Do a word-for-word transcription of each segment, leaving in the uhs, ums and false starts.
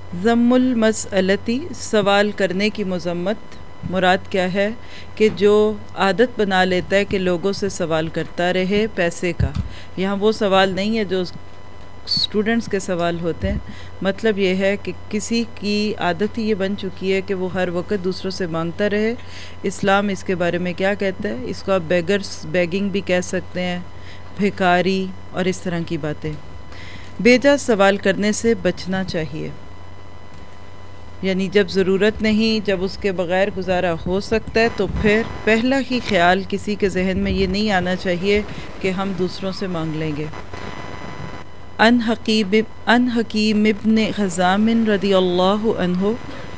ذم المسئلتی، سوال کرنے کی مذمت۔ مراد کیا ہے کہ جو عادت بنا لیتا ہے کہ لوگوں سے سوال کرتا رہے پیسے کا۔ یہاں وہ سوال نہیں ہے جو اسٹوڈنٹس کے سوال ہوتے ہیں، مطلب یہ ہے کہ کسی کی عادت ہی یہ بن چکی ہے کہ وہ ہر وقت دوسروں سے مانگتا رہے۔ اسلام اس کے بارے میں کیا کہتا ہے؟ اس کو آپ بیگرس بیگنگ بھی کہہ سکتے ہیں، بھکاری اور اس طرح کی باتیں۔ بیجا سوال کرنے سے بچنا چاہیے، یعنی جب ضرورت نہیں، جب اس کے بغیر گزارا ہو سکتا ہے تو پھر پہلا ہی خیال کسی کے ذہن میں یہ نہیں آنا چاہیے کہ ہم دوسروں سے مانگ لیں گے۔ ان حکیم ان حکیم ابن حزام رضی اللہ عنہ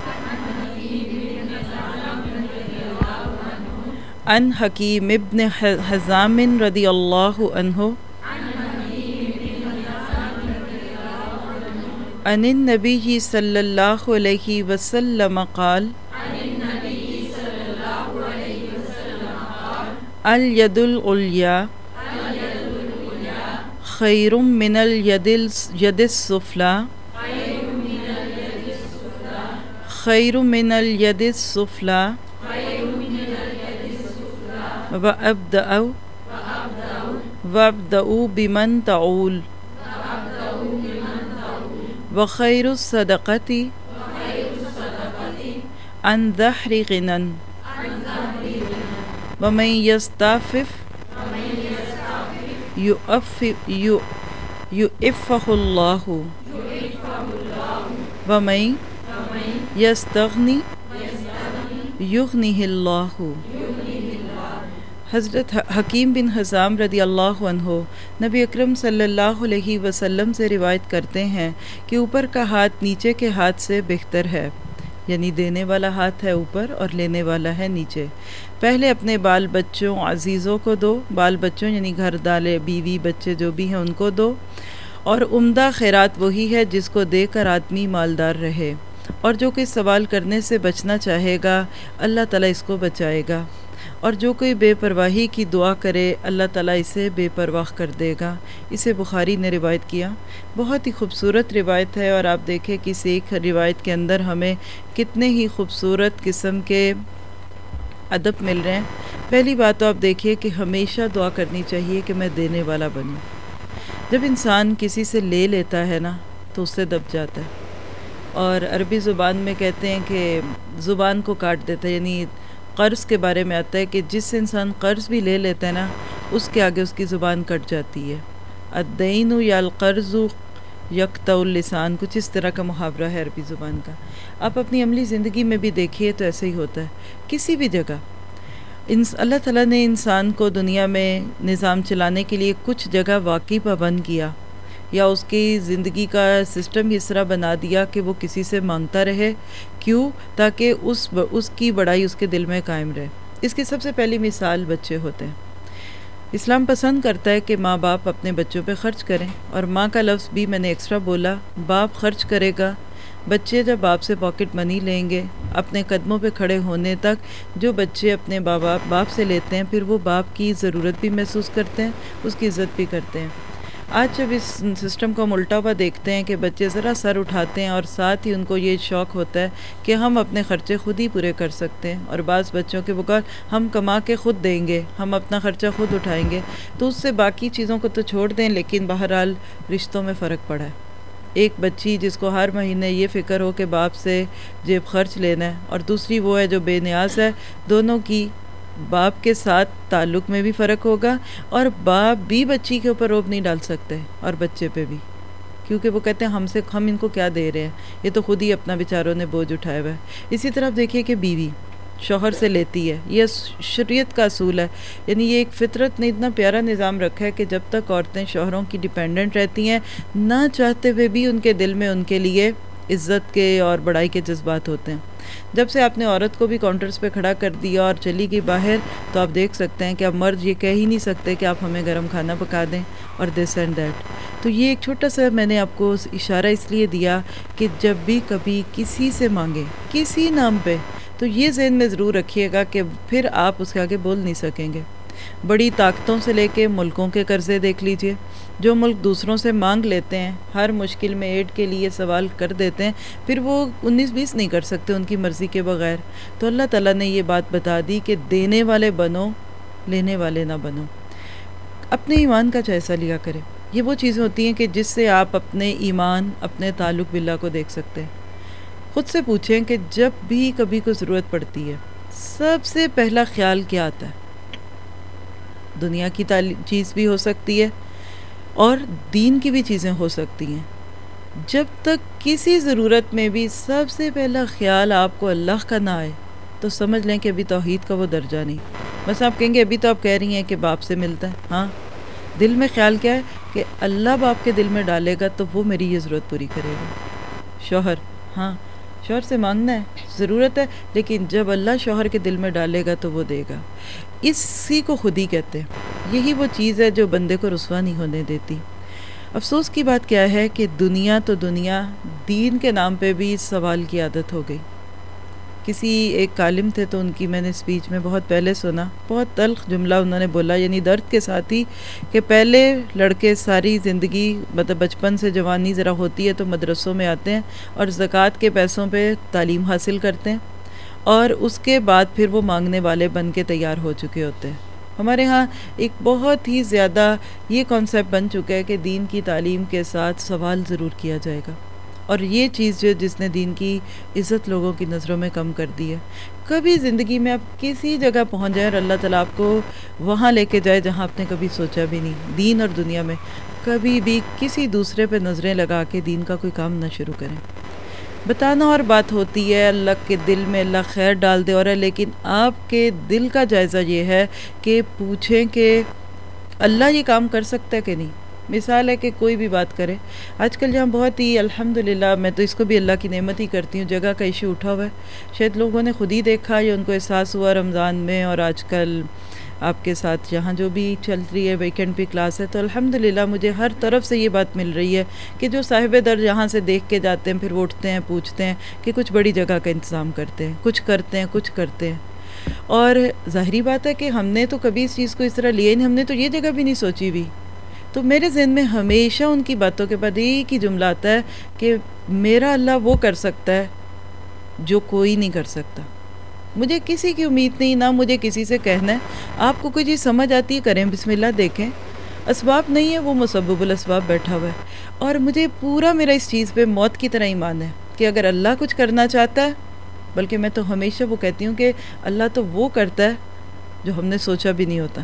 ان حکیم ابن حزام رضی اللہ عنہ عن النبی صلی اللہ علیہ وسلم قال الید العلیٰ خیر من الید الید السفلی خیر من الید السفلی وابدأوا وابدأوا بمن تعول وخیر الصدقۃ عن ظہر غنی ومن یستعفف یعفہ اللہ ومن یستغنی یغنہ اللہ۔ حضرت حکیم بن حزام رضی اللہ عنہ نبی اکرم صلی اللہ علیہ وسلم سے روایت کرتے ہیں کہ اوپر کا ہاتھ نیچے کے ہاتھ سے بہتر ہے، یعنی دینے والا ہاتھ ہے اوپر اور لینے والا ہے نیچے۔ پہلے اپنے بال بچوں عزیزوں کو دو، بال بچوں یعنی گھر دالے بیوی بچے جو بھی ہیں ان کو دو، اور عمدہ خیرات وہی ہے جس کو دے کر آدمی مالدار رہے، اور جو کوئی سوال کرنے سے بچنا چاہے گا اللہ تعالیٰ اس کو بچائے گا، اور جو کوئی بے پرواہی کی دعا کرے اللہ تعالیٰ اسے بے پرواہ کر دے گا۔ اسے بخاری نے روایت کیا۔ بہت ہی خوبصورت روایت ہے، اور آپ دیکھیں کہ اس ایک روایت کے اندر ہمیں کتنے ہی خوبصورت قسم کے ادب مل رہے ہیں۔ پہلی بات تو آپ دیکھیے کہ ہمیشہ دعا کرنی چاہیے کہ میں دینے والا بنوں۔ جب انسان کسی سے لے لیتا ہے نا تو اس سے دب جاتا ہے، اور عربی زبان میں کہتے ہیں کہ زبان کو کاٹ دیتا ہے، یعنی قرض کے بارے میں آتا ہے کہ جس سے انسان قرض بھی لے لیتا ہے نا اس کے آگے اس کی زبان کٹ جاتی ہے۔ الدین یا القرض یقطع اللسان، کچھ اس طرح کا محاورہ ہے عربی زبان کا۔ آپ اپنی عملی زندگی میں بھی دیکھیے تو ایسے ہی ہوتا ہے، کسی بھی جگہ اللہ تعالیٰ نے انسان کو دنیا میں نظام چلانے کے لیے کچھ جگہ واقعی پابند کیا، یا اس کی زندگی کا سسٹم اس طرح بنا دیا کہ وہ کسی سے مانگتا رہے۔ کیوں؟ تاکہ اس اس کی بڑائی اس کے دل میں قائم رہے۔ اس کی سب سے پہلی مثال بچے ہوتے ہیں۔ اسلام پسند کرتا ہے کہ ماں باپ اپنے بچوں پہ خرچ کریں، اور ماں کا لفظ بھی میں نے ایکسٹرا بولا، باپ خرچ کرے گا۔ بچے جب باپ سے پاکٹ منی لیں گے اپنے قدموں پہ کھڑے ہونے تک، جو بچے اپنے باپ باپ سے لیتے ہیں پھر وہ باپ کی ضرورت بھی محسوس کرتے ہیں، اس کی عزت بھی کرتے ہیں۔ آج جب اس سسٹم کو ہم الٹا ہوا دیکھتے ہیں کہ بچے ذرا سر اٹھاتے ہیں اور ساتھ ہی ان کو یہ شوق ہوتا ہے کہ ہم اپنے خرچے خود ہی پورے کر سکتے ہیں، اور بعض بچوں کے بقول ہم کما کے خود دیں گے، ہم اپنا خرچہ خود اٹھائیں گے، تو اس سے باقی چیزوں کو تو چھوڑ دیں، لیکن بہرحال رشتوں میں فرق پڑا ہے۔ ایک بچی جس کو ہر مہینے یہ فکر ہو کہ باپ سے جیب خرچ لینا ہے، اور دوسری وہ ہے جو بے نیاز ہے، دونوں کی باپ کے ساتھ تعلق میں بھی فرق ہوگا، اور باپ بھی بچی کے اوپر روب نہیں ڈال سکتے، اور بچے پہ بھی، کیونکہ وہ کہتے ہیں ہم سے ہم ان کو کیا دے رہے ہیں، یہ تو خود ہی اپنا بیچاروں نے بوجھ اٹھایا ہوا ہے۔ اسی طرح دیکھیے کہ بیوی شوہر سے لیتی ہے، یہ شریعت کا اصول ہے، یعنی یہ ایک فطرت نے اتنا پیارا نظام رکھا ہے کہ جب تک عورتیں شوہروں کی ڈیپینڈنٹ رہتی ہیں، نہ چاہتے ہوئے بھی ان کے دل میں ان کے لیے عزت کے اور بڑائی کے جذبات ہوتے ہیں۔ جب سے آپ نے عورت کو بھی کاؤنٹرز پہ کھڑا کر دیا اور چلی گئی باہر، تو آپ دیکھ سکتے ہیں کہ اب مرد یہ کہہ ہی نہیں سکتے کہ آپ ہمیں گرم کھانا پکا دیں اور دس اینڈ دیٹ۔ تو یہ ایک چھوٹا سا میں نے آپ کو اشارہ اس لیے دیا کہ جب بھی کبھی کسی سے مانگیں کسی نام پہ، تو یہ ذہن میں ضرور رکھیے گا کہ پھر آپ اس کے آگے بول نہیں سکیں گے۔ بڑی طاقتوں سے لے کے ملکوں کے قرضے دیکھ لیجئے، جو ملک دوسروں سے مانگ لیتے ہیں، ہر مشکل میں ایڈ کے لیے سوال کر دیتے ہیں، پھر وہ انیس بیس نہیں کر سکتے ان کی مرضی کے بغیر۔ تو اللہ تعالیٰ نے یہ بات بتا دی کہ دینے والے بنو، لینے والے نہ بنو۔ اپنے ایمان کا جائزہ لیا کرے۔ یہ وہ چیزیں ہوتی ہیں کہ جس سے آپ اپنے ایمان، اپنے تعلق باللہ کو دیکھ سکتے ہیں۔ خود سے پوچھیں کہ جب بھی کبھی کوئی ضرورت پڑتی ہے، سب سے پہلا خیال کیا آتا ہے؟ دنیا کی چیز بھی ہو سکتی ہے اور دین کی بھی چیزیں ہو سکتی ہیں۔ جب تک کسی ضرورت میں بھی سب سے پہلا خیال آپ کو اللہ کا نہ آئے تو سمجھ لیں کہ ابھی توحید کا وہ درجہ نہیں۔ بس آپ کہیں گے ابھی تو آپ کہہ رہی ہیں کہ باپ سے ملتا ہے، ہاں، دل میں خیال کیا ہے کہ اللہ باپ کے دل میں ڈالے گا تو وہ میری یہ ضرورت پوری کرے گا۔ شوہر، ہاں، شوہر سے مانگنا ہے، ضرورت ہے، لیکن جب اللہ شوہر کے دل میں ڈالے گا تو وہ دے گا۔ اسی کو خود ہی کہتے ہیں۔ یہی وہ چیز ہے جو بندے کو رسوا نہیں ہونے دیتی۔ افسوس کی بات کیا ہے کہ دنیا تو دنیا، دین کے نام پہ بھی اس سوال کی عادت ہو گئی۔ کسی ایک عالم تھے تو ان کی میں نے سپیچ میں بہت پہلے سنا، بہت تلخ جملہ انہوں نے بولا، یعنی درد کے ساتھ ہی، کہ پہلے لڑکے ساری زندگی مطلب بچپن سے جوانی ذرا ہوتی ہے تو مدرسوں میں آتے ہیں اور زکوٰۃ کے پیسوں پہ تعلیم حاصل کرتے ہیں، اور اس کے بعد پھر وہ مانگنے والے بن کے تیار ہو چکے ہوتے ہیں۔ ہمارے ہاں ایک بہت ہی زیادہ یہ کانسیپٹ بن چکا ہے کہ دین کی تعلیم کے ساتھ سوال ضرور کیا جائے گا، اور یہ چیز جو جس نے دین کی عزت لوگوں کی نظروں میں کم کر دی ہے۔ کبھی زندگی میں آپ کسی جگہ پہنچ جائیں اور اللہ تعالیٰ آپ کو وہاں لے کے جائے جہاں آپ نے کبھی سوچا بھی نہیں، دین اور دنیا میں، کبھی بھی کسی دوسرے پہ نظریں لگا کے دین کا کوئی کام نہ شروع کریں۔ بتانا اور بات ہوتی ہے، اللہ کے دل میں اللہ خیر ڈال دے اور ہے، لیکن آپ کے دل کا جائزہ یہ ہے کہ پوچھیں کہ اللہ یہ کام کر سکتا ہے کہ نہیں۔ مثال ہے کہ کوئی بھی بات کرے، آج کل جہاں بہت ہی الحمدللہ، میں تو اس کو بھی اللہ کی نعمت ہی کرتی ہوں، جگہ کا ایشو اٹھا ہوا ہے، شاید لوگوں نے خود ہی دیکھا یا ان کو احساس ہوا رمضان میں، اور آج کل آپ کے ساتھ یہاں جو بھی چل رہی ہے ویکینڈ پہ کلاس ہے، تو الحمدللہ مجھے ہر طرف سے یہ بات مل رہی ہے کہ جو صاحب در یہاں سے دیکھ کے جاتے ہیں، پھر وہ اٹھتے ہیں، پوچھتے ہیں کہ کچھ بڑی جگہ کا انتظام کرتے ہیں، کچھ کرتے ہیں، کچھ کرتے ہیں۔ اور ظاہری بات ہے کہ ہم نے تو کبھی اس چیز کو اس طرح لیا ہی نہیں، ہم نے تو یہ جگہ بھی نہیں سوچی بھی۔ تو میرے ذہن میں ہمیشہ ان کی باتوں کے بعد ایک ہی جملہ آتا ہے کہ میرا اللہ وہ کر سکتا ہے جو کوئی نہیں کر سکتا۔ مجھے کسی کی امید نہیں، نہ مجھے کسی سے کہنا ہے۔ آپ کو کوئی چیز سمجھ آتی ہے، کریں، بسم اللہ، دیکھیں۔ اسباب نہیں ہے، وہ مسبب الاسباب بیٹھا ہوا ہے، اور مجھے پورا میرا اس چیز پہ موت کی طرح ایمان ہے کہ اگر اللہ کچھ کرنا چاہتا ہے، بلکہ میں تو ہمیشہ وہ کہتی ہوں کہ اللہ تو وہ کرتا ہے جو ہم نے سوچا بھی نہیں ہوتا۔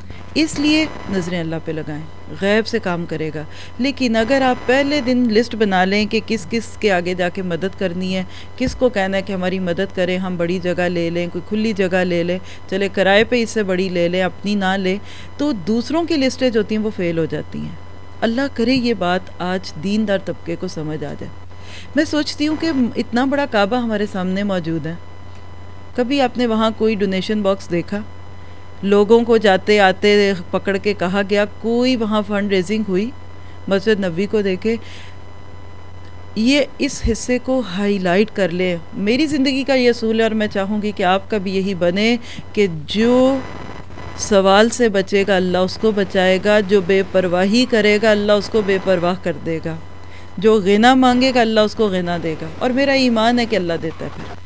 اس لیے نظریں اللہ پہ لگائیں، غیب سے کام کرے گا۔ لیکن اگر آپ پہلے دن لسٹ بنا لیں کہ کس کس کے آگے جا کے مدد کرنی ہے، کس کو کہنا ہے کہ ہماری مدد کریں، ہم بڑی جگہ لے لیں، کوئی کھلی جگہ لے لیں، چلے کرائے پہ اس سے بڑی لے لیں، اپنی نہ لیں، تو دوسروں کی لسٹیں جو ہوتی ہیں وہ فیل ہو جاتی ہیں۔ اللہ کرے یہ بات آج دیندار طبقے کو سمجھ آ جائے۔ میں سوچتی ہوں کہ اتنا بڑا کعبہ ہمارے سامنے موجود ہے، کبھی آپ نے وہاں کوئی ڈونیشن باکس دیکھا؟ لوگوں کو جاتے آتے پکڑ کے کہا گیا، کوئی وہاں فنڈ ریزنگ ہوئی؟ مسجد نبوی کو دیکھے۔ یہ اس حصے کو ہائی لائٹ کر لے۔ میری زندگی کا یہ اصول ہے، اور میں چاہوں گی کہ آپ کا بھی یہی بنے کہ جو سوال سے بچے گا اللہ اس کو بچائے گا، جو بے پرواہی کرے گا اللہ اس کو بے پرواہ کر دے گا، جو غنا مانگے گا اللہ اس کو غنا دے گا۔ اور میرا ایمان ہے کہ اللہ دیتا ہے۔ پھر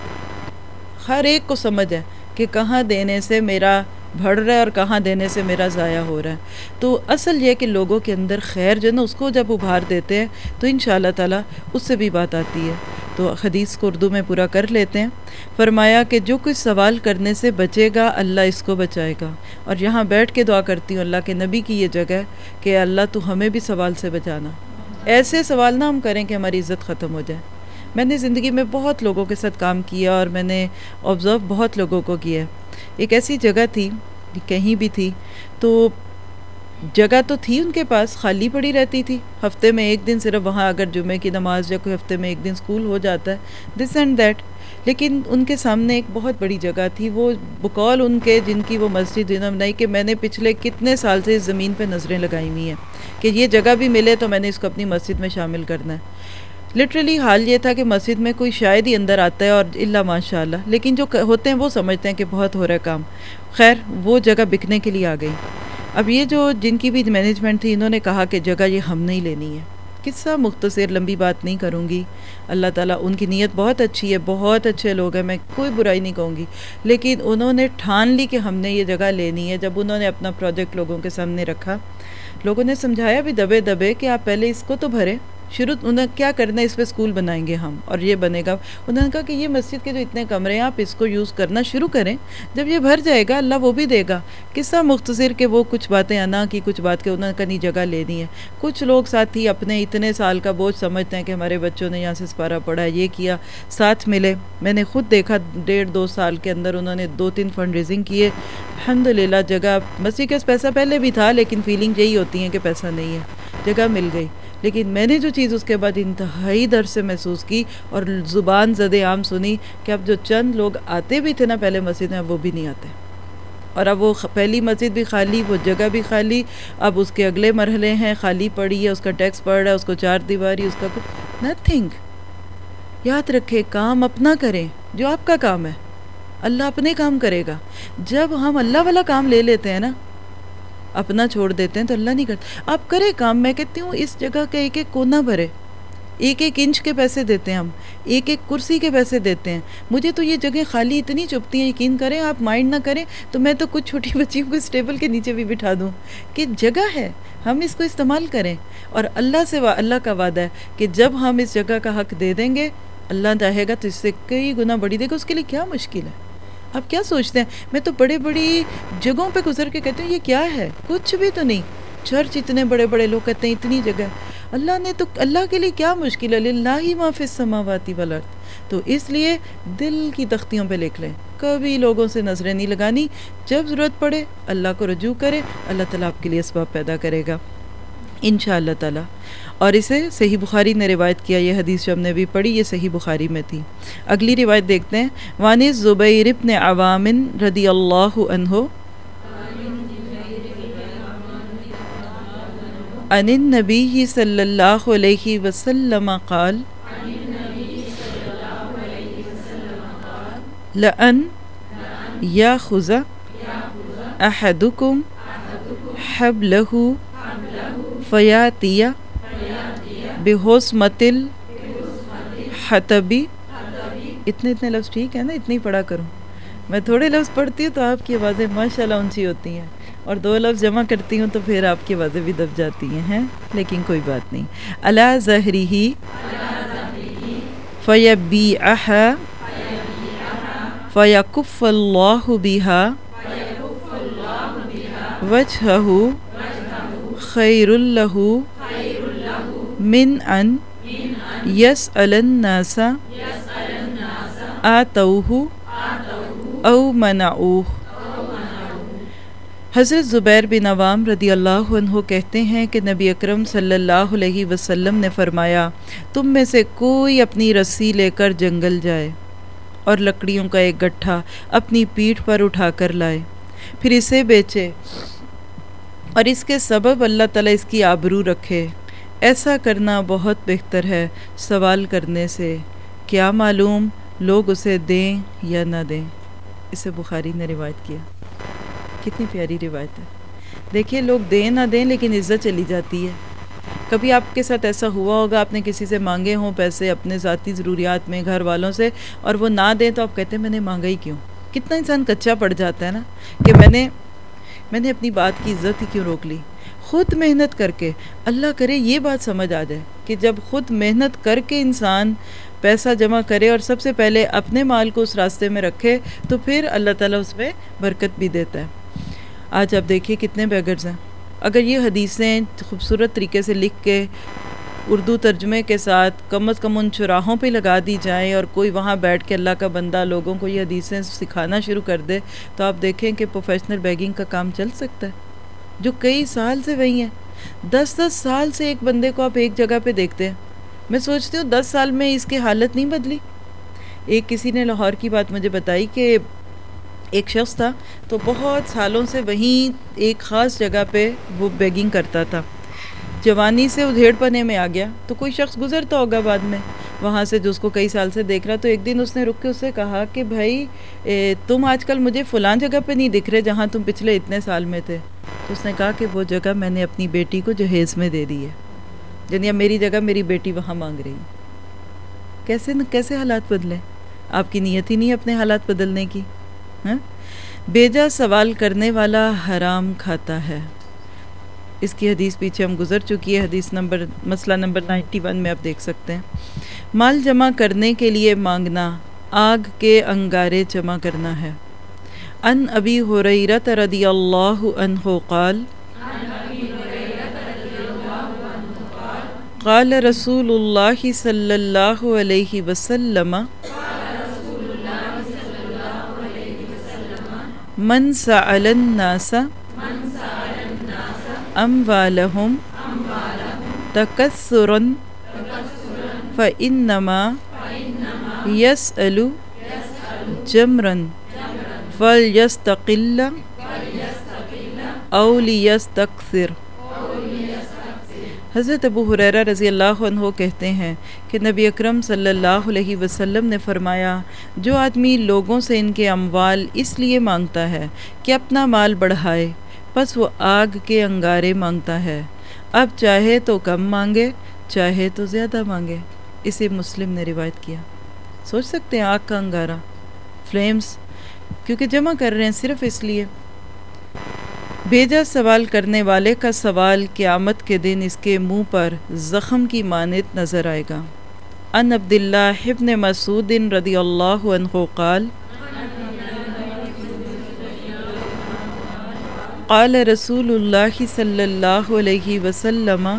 ہر ایک کو سمجھ ہے کہ کہاں دینے سے میرا بڑھ رہا ہے اور کہاں دینے سے میرا ضائع ہو رہا ہے۔ تو اصل یہ کہ لوگوں کے اندر خیر جو نا اس کو جب ابھار دیتے ہیں تو انشاءاللہ تعالیٰ اس سے بھی بات آتی ہے۔ تو حدیث کو اردو میں پورا کر لیتے ہیں۔ فرمایا کہ جو کچھ سوال کرنے سے بچے گا اللہ اس کو بچائے گا۔ اور یہاں بیٹھ کے دعا کرتی ہوں اللہ کے نبی کی یہ جگہ کہ اللہ تو ہمیں بھی سوال سے بچانا، ایسے سوال نہ ہم کریں کہ ہماری عزت ختم ہو جائے۔ میں نے زندگی میں بہت لوگوں کے ساتھ کام کیا اور میں نے آبزرو بہت لوگوں کو کیا ہے۔ ایک ایسی جگہ تھی، کہیں بھی تھی تو جگہ تو تھی ان کے پاس، خالی پڑی رہتی تھی، ہفتے میں ایک دن صرف وہاں اگر جمعے کی نماز یا کوئی ہفتے میں ایک دن اسکول ہو جاتا ہے، دس اینڈ دیٹ۔ لیکن ان کے سامنے ایک بہت بڑی جگہ تھی، وہ بقول ان کے جن کی وہ مسجد جنہوں نے بنائی کہ میں نے پچھلے کتنے سال سے اس زمین پہ نظریں لگائی ہوئی ہیں کہ یہ جگہ بھی ملے تو میں نے اس کو اپنی مسجد میں شامل کرنا ہے۔ لٹرلی حال یہ تھا کہ مسجد میں کوئی شاید ہی اندر آتا ہے اور الا ماشاء اللہ، لیکن جو ہوتے ہیں وہ سمجھتے ہیں کہ بہت ہو رہا ہے کام. خیر وہ جگہ بکنے کے لیے آ گئی. اب یہ جو جن کی بھی مینجمنٹ تھی انہوں نے کہا کہ جگہ یہ ہم نہیں لینی ہے. قصہ مختصر، لمبی بات نہیں کروں گی. اللہ تعالیٰ ان کی نیت بہت اچھی ہے، بہت اچھے لوگ ہیں، میں کوئی برائی نہیں کہوں گی، لیکن انہوں نے ٹھان لی کہ ہم نے یہ جگہ لینی ہے. جب انہوں نے اپنا پروجیکٹ لوگوں کے سامنے رکھا، لوگوں نے سمجھایا بھی دبے دبے کہ آپ پہلے اس کو تو بھریں. شروع انہوں نے کیا کرنا ہے، اس پہ اسکول بنائیں گے ہم اور یہ بنے گا. انہوں نے کہا کہ یہ مسجد کے جو اتنے کمرے ہیں آپ اس کو یوز کرنا شروع کریں، جب یہ بھر جائے گا اللہ وہ بھی دے گا. قصہ مختصر کہ وہ کچھ باتیں انا کی، کچھ بات کہ انہوں نے کہیں جگہ لینی ہے. کچھ لوگ ساتھی اپنے اتنے سال کا بوجھ سمجھتے ہیں کہ ہمارے بچوں نے یہاں سے سپارہ پڑھا، یہ کیا، ساتھ ملے. میں نے خود دیکھا ڈیڑھ دو سال کے اندر انہوں نے دو تین فنڈ ریزنگ کیے. الحمدللہ جگہ مسجد کے پیسہ پہلے بھی تھا، لیکن فیلنگ یہی ہوتی ہے کہ پیسہ نہیں ہے، جگہ مل گئی. لیکن میں نے جو چیز اس کے بعد انتہائی در سے محسوس کی اور زبان زد عام سنی کہ اب جو چند لوگ آتے بھی تھے نا پہلے مسجد میں، اب وہ بھی نہیں آتے. اور اب وہ پہلی مسجد بھی خالی، وہ جگہ بھی خالی. اب اس کے اگلے مرحلے ہیں، خالی پڑی ہے، اس کا ٹیکس پڑ رہا ہے، اس کو چار دیواری، اس کا کچھ نتھنگ. یاد رکھے کام اپنا کریں، جو آپ کا کام ہے اللہ اپنے کام کرے گا. جب ہم اللہ والا کام لے لیتے ہیں نا، اپنا چھوڑ دیتے ہیں تو اللہ نہیں کرتا. آپ کریں کام. میں کہتی ہوں اس جگہ کا ایک ایک کونا بھرے، ایک ایک انچ کے پیسے دیتے ہیں ہم، ایک ایک کرسی کے پیسے دیتے ہیں. مجھے تو یہ جگہ خالی اتنی چپتی ہیں، یقین کریں آپ مائنڈ نہ کریں تو میں تو کچھ چھوٹی بچیوں کو اس ٹیبل کے نیچے بھی بٹھا دوں کہ جگہ ہے، ہم اس کو استعمال کریں. اور اللہ سے اللہ کا وعدہ ہے کہ جب ہم اس جگہ کا حق دے دیں گے، اللہ چاہے گا تو اس سے کئی گنا بڑی دے گا. اس کے لیے کیا مشکل ہے؟ آپ کیا سوچتے ہیں؟ میں تو بڑے بڑی جگہوں پہ گزر کے کہتے ہیں یہ کیا ہے، کچھ بھی تو نہیں. چرچ اتنے بڑے بڑے لوگ کہتے ہیں اتنی جگہ. اللہ نے تو، اللہ کے لیے کیا مشکل ہے؟ للہ ما فی السماوات والارض. تو اس لیے دل کی تختیوں پہ لکھ لیں، کبھی لوگوں سے نظریں نہیں لگانی. جب ضرورت پڑے اللہ کو رجوع کرے، اللہ تعالیٰ آپ کے لیے اسباب پیدا کرے گا انشاءاللہ تعالیٰ. اور اسے صحیح بخاری نے روایت کیا. یہ حدیث جو ہم نے بھی پڑھی یہ صحیح بخاری میں تھی. اگلی روایت دیکھتے ہیں. وعن الزبیر بن عوام رضی اللہ عنہ عن النبی صلی اللہ علیہ وسلم قال لأن یاخذ احدکم حبلہ فیاتی بحسمت الحطبی. اتنے اتنے لفظ ٹھیک ہے نا، اتنی پڑھا کروں. میں تھوڑے لفظ پڑھتی ہوں تو آپ کی آوازیں ماشاءاللہ اونچی ہوتی ہیں، اور دو لفظ جمع کرتی ہوں تو پھر آپ کی آوازیں بھی دب جاتی ہیں ہیں لیکن کوئی بات نہیں. علی ظہرہ فیبیعہا فیکف اللہ بہا وجہہ خیر لہ من ان یسأل الناس آتوہ او منعوہ. حضرت زبیر بن عوام رضی اللہ عنہ کہتے ہیں کہ نبی اکرم صلی اللہ علیہ وسلم نے فرمایا، تم میں سے کوئی اپنی رسی لے کر جنگل جائے اور لکڑیوں کا ایک گٹھا اپنی پیٹھ پر اٹھا کر لائے، پھر اسے بیچے اور اس کے سبب اللہ تعالیٰ اس کی آبرو رکھے. ایسا کرنا بہت بہتر ہے سوال کرنے سے، کیا معلوم لوگ اسے دیں یا نہ دیں. اسے بخاری نے روایت کیا. کتنی پیاری روایت ہے. دیکھیے لوگ دیں نہ دیں لیکن عزت چلی جاتی ہے. کبھی آپ کے ساتھ ایسا ہوا ہوگا، آپ نے کسی سے مانگے ہوں پیسے اپنے ذاتی ضروریات میں گھر والوں سے، اور وہ نہ دیں تو آپ کہتے ہیں میں نے مانگا ہی کیوں. کتنا انسان کچا پڑ جاتا ہے نا کہ میں نے میں نے اپنی بات کی عزت ہی کیوں روک لی. خود محنت کر کے، اللہ کرے یہ بات سمجھ آ جائے کہ جب خود محنت کر کے انسان پیسہ جمع کرے اور سب سے پہلے اپنے مال کو اس راستے میں رکھے تو پھر اللہ تعالیٰ اس میں برکت بھی دیتا ہے. آج آپ دیکھیے کتنے بیگرز ہیں. اگر یہ حدیثیں خوبصورت طریقے سے لکھ کے اردو ترجمے کے ساتھ کم از کم ان چراہوں پہ لگا دی جائیں اور کوئی وہاں بیٹھ کے اللہ کا بندہ لوگوں کو یہ حدیثیں سکھانا شروع کر دے تو آپ دیکھیں کہ پروفیشنل بیگنگ کا کام چل سکتا ہے. جو کئی سال سے وہی ہیں، دس دس سال سے ایک بندے کو آپ ایک جگہ پہ دیکھتے ہیں. میں سوچتی ہوں دس سال میں اس کی حالت نہیں بدلی. ایک کسی نے لاہور کی بات مجھے بتائی کہ ایک شخص تھا تو بہت سالوں سے وہیں ایک خاص جگہ پہ وہ بیگنگ کرتا تھا. جوانی سے ادھیڑ پنے میں آ گیا تو کوئی شخص گزرتا ہوگا بعد میں وہاں سے جو اس کو کئی سال سے دیکھ رہا، تو ایک دن اس نے رک کے اس سے کہا کہ بھائی اے تم آج کل مجھے فلاں جگہ پہ نہیں دکھ رہے جہاں تم پچھلے اتنے سال میں تھے. تو اس نے کہا کہ وہ جگہ میں نے اپنی بیٹی کو جہیز میں دے دی ہے، یعنی اب میری جگہ میری بیٹی وہاں مانگ رہی. کیسے کیسے حالات بدلیں؟ آپ کی نیت ہی نہیں اپنے حالات بدلنے کی. ہاں، بیجا سوال کرنے والا حرام کھاتا ہے. اس کی حدیث پیچھے ہم گزر چکی ہے، حدیث نمبر مسئلہ نمبر نائنٹی ون میں آپ دیکھ سکتے ہیں. مال جمع کرنے کے لیے مانگنا آگ کے انگارے جمع کرنا ہے. ان ابی ہریرہ رضی اللہ عنہ قال قال رسول اللہ صلی اللہ علیہ وسلم من سأل الناس اموالہم تکثرا فإنما يسأل جمرا فلیستقل او لیستکثر. حضرت ابو ہریرہ رضی اللہ عنہ کہتے ہیں کہ نبی اکرم صلی اللہ علیہ وسلم نے فرمایا، جو آدمی لوگوں سے ان کے اموال اس لیے مانگتا ہے کہ اپنا مال بڑھائے، پس وہ آگ کے انگارے مانگتا ہے، اب چاہے تو کم مانگے چاہے تو زیادہ مانگے. اسے مسلم نے روایت کیا. سوچ سکتے ہیں آگ کا انگارہ، فلیمز، کیونکہ جمع کر رہے ہیں صرف اس لیے. بیجا سوال کرنے والے کا سوال قیامت کے دن اس کے منہ پر زخم کی مانند نظر آئے گا. ان عبداللہ ابن مسعود رضی اللہ عنہ قال قال رسول اللہ صلی اللہ علیہ وسلم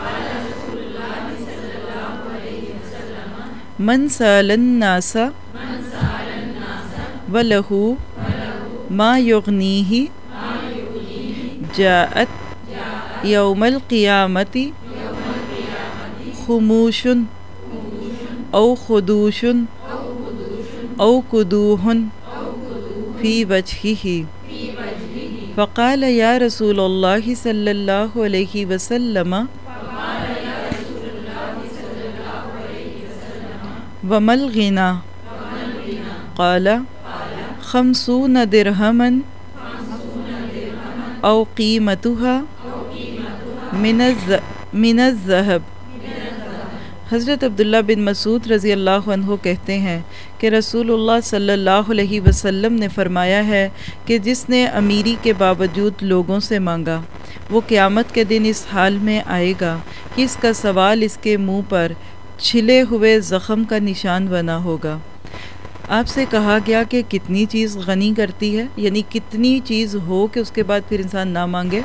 من سأل الناس وَلَهُ ما یغنیہ جاءت یوم القیامت خموش او خدوش او قدوح فی وجہہ فقال یا رسول اللہ صلی اللہ علیہ وسلم وما الغنى قال خمسون درہما او قیمتها من من الذهب. حضرت عبداللہ بن مسعود رضی اللہ عنہ کہتے ہیں کہ رسول اللہ صلی اللہ علیہ وسلم نے فرمایا ہے کہ جس نے امیری کے باوجود لوگوں سے مانگا، وہ قیامت کے دن اس حال میں آئے گا کہ اس کا سوال اس کے منہ پر چھلے ہوئے زخم کا نشان بنا ہوگا. آپ سے کہا گیا کہ کتنی چیز غنی کرتی ہے، یعنی کتنی چیز ہو کہ اس کے بعد پھر انسان نہ مانگے.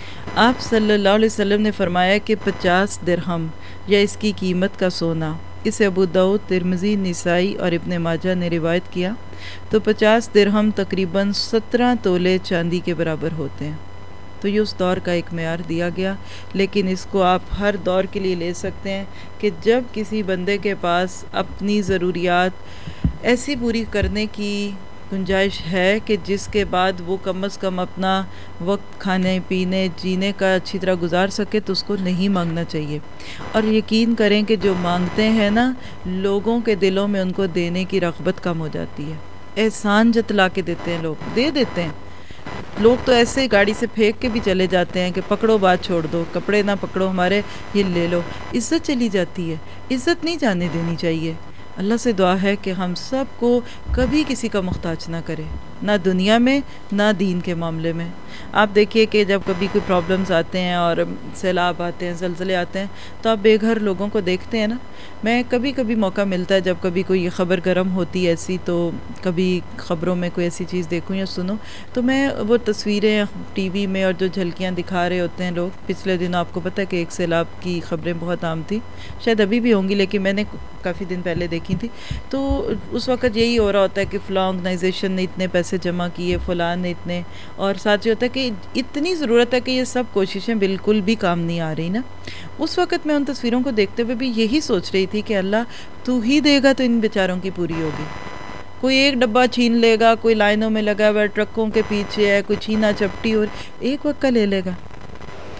آپ صلی اللہ علیہ وسلم نے فرمایا کہ پچاس درہم یا اس کی قیمت کا سونا. اسے ابو داؤد، ترمذی، نسائی اور ابن ماجہ نے روایت کیا. تو پچاس درہم تقریباً سترہ تولے چاندی کے برابر ہوتے ہیں. تو یہ اس دور کا ایک معیار دیا گیا، لیکن اس کو آپ ہر دور کے لیے لے سکتے ہیں کہ جب کسی بندے کے پاس اپنی ضروریات ایسی پوری کرنے کی گنجائش ہے کہ جس کے بعد وہ کم از کم اپنا وقت کھانے پینے جینے کا اچھی طرح گزار سکے، تو اس کو نہیں مانگنا چاہیے. اور یقین کریں کہ جو مانگتے ہیں نا، لوگوں کے دلوں میں ان کو دینے کی رغبت کم ہو جاتی ہے. احسان جتلا کے دیتے ہیں، لوگ دے دیتے ہیں. لوگ تو ایسے گاڑی سے پھینک کے بھی چلے جاتے ہیں کہ پکڑو بات چھوڑ دو، کپڑے نہ پکڑو ہمارے، یہ لے لو. عزت چلی جاتی ہے. عزت نہیں جانے دینی چاہیے. اللہ سے دعا ہے کہ ہم سب کو کبھی کسی کا محتاج نہ کرے، نہ دنیا میں نہ دین کے معاملے میں. آپ دیکھیے کہ جب کبھی کوئی پرابلمز آتے ہیں اور سیلاب آتے ہیں، زلزلے آتے ہیں، تو آپ بے گھر لوگوں کو دیکھتے ہیں نا. میں کبھی کبھی موقع ملتا ہے جب کبھی کوئی خبر گرم ہوتی ہے ایسی، تو کبھی خبروں میں کوئی ایسی چیز دیکھوں یا سنوں، تو میں وہ تصویریں ٹی وی میں اور جو جھلکیاں دکھا رہے ہوتے ہیں لوگ. پچھلے دن آپ کو پتہ ہے کہ ایک سیلاب کی خبریں بہت عام تھی، شاید ابھی بھی ہوں گی لیکن میں نے کافی دن پہلے دیکھی تھی. تو اس وقت یہی ہو رہا ہوتا ہے کہ فلاں آرگنائزیشن نے اتنے پیسے جمع کیے، فلاں نے اتنے، اور ساتھ یہ ہوتا ہے کہ اتنی ضرورت ہے کہ یہ سب کوششیں بالکل بھی کام نہیں آ رہی نا. اس وقت میں ان تصویروں کو دیکھتے ہوئے بھی یہی سوچ رہی تھی کہ اللہ تو ہی دے گا تو ان بیچاروں کی پوری ہوگی. کوئی ایک ڈبہ چھین لے گا، کوئی لائنوں میں لگا ہوا ہے، ٹرکوں کے پیچھے ہے، کوئی چھینا چپٹی اور ایک وقت کا لے لے گا.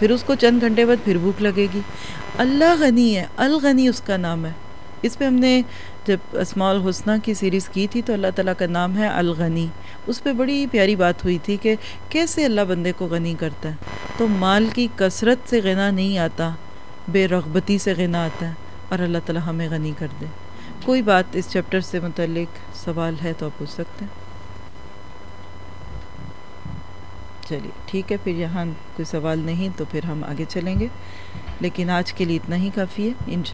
پھر اس کو چند گھنٹے بعد پھر بھوک لگے گی. اللہ غنی ہے، الغنی اس کا نام ہے. اس پہ ہم نے جب اسماء الحسنہ کی سیریز کی تھی تو اللہ تعالیٰ کا نام ہے الغنی. اس پہ بڑی پیاری بات ہوئی تھی کہ کیسے اللہ بندے کو غنی کرتا ہے. تو مال کی کثرت سے غنا نہیں آتا، بے رغبتی سے غنا آتا ہے، اور اللہ تعالیٰ ہمیں غنی کر دے. کوئی بات اس چیپٹر سے متعلق سوال ہے تو آپ پوچھ سکتے ہیں. چلیے ٹھیک ہے، پھر یہاں کوئی سوال نہیں تو پھر ہم آگے چلیں گے، لیکن آج کے لیے اتنا ہی کافی ہے. ان